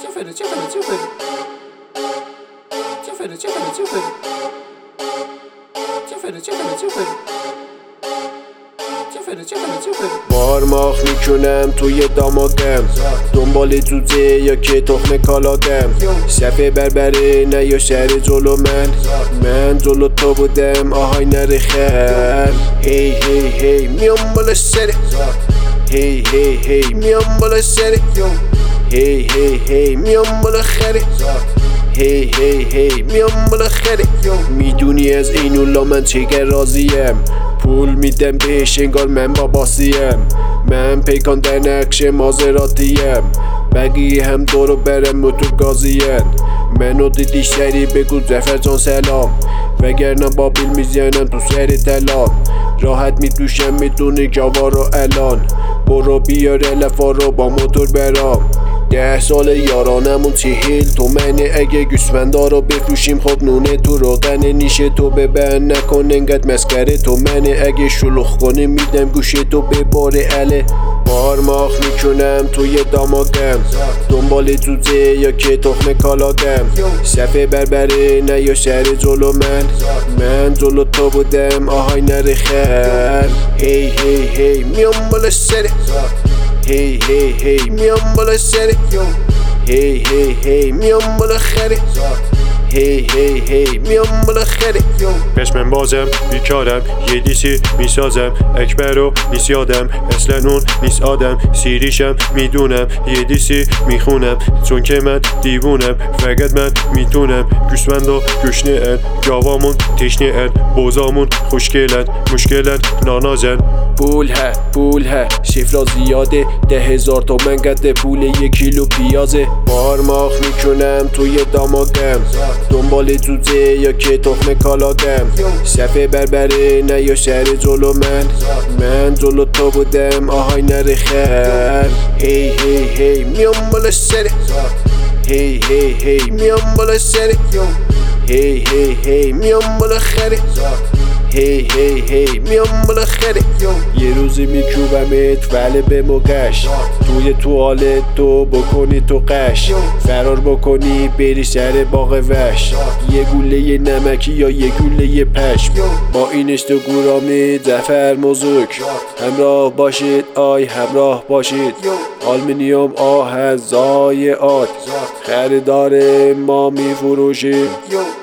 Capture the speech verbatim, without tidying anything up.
Ciferi, ciferi, ciferi. Ciferi, ciferi, ciferi. Ciferi, ciferi, ciferi. Ciferi, ciferi, ciferi. بارماخ میکنم توی داماغم دنبال جوجه یا که تخم کالادم صفحه بربره نه یا شهر جلو من من جلو تو بودم آهای نره خر هی هی هی میام بالا سره هی هی هی میام بالا سره هی هی هی میام بالا خره هی هی هی میام بالا خره میدونی از اینولا من چه راضیم پول میدم بهش انگار من باباسیم من پیکان در نقش مازراتیم بقیه هم دورو برم موتور گازین منو دیدی سری بگو زفر جان سلام وگرنه با بیل میزنم تو سر تلام راحت میدوشم میدونی جاوا رو الان برو بیار الفا رو با موتور برام ده سال یارانمون چهل تومنه اگه گوسفندا رو بفروشیم خب نونه تو روغن نیشه تو ببن نکن انقدر مسکره تو منه اگه شلوخ کنه میدم گوشه تو بباره اله بارماخ میکنم توی داماغم دنبال جوجه یا که تخم کالادم صفحه بربره نه یا شهر جلو من من جلو تو بودم آهای نره خر هی هی هی میام بالا سره هی هی هی میام بالا سره هی هی هی میام بالا خره هی هی هی میام بالا خره پشمن بازم بیکارم یه دیسی میسازم اکبر رو نیست یادم اصلا اون نیست آدم سیریشم میدونم یه دیسی میخونم چون که من دیوونم فقط من میتونم گوسفند و گشنه ان گاوامون تشنه ان بوزامون خوشگلن مشکلن نانازن پول ها پول ها شفلا زیاده ده هزار تومن قد پول یک کیلو پیازه بارماخ میکنم توی داماغم دنبال جوجه یا که تخم کالادم صفحه بربره نه یا شهر جلو من من جلو تو بودم آهای نره خر هی هی هی میام بالا سره هی هی هی میام بالا سره هی هی هی میام بالا خره هی هی هی میام بالا خره یه روزی میکوبمت ولی به موقعش توی توالت تو بکنی تو قش فرار بکنی بری سر باغ وش یه گوله نمکی یا یه گوله پشم با این اینستاگرامی زفر موزوک همراه باشید آی همراه باشید آلمینیوم آهن ضایعات خریدار ما میفروشیم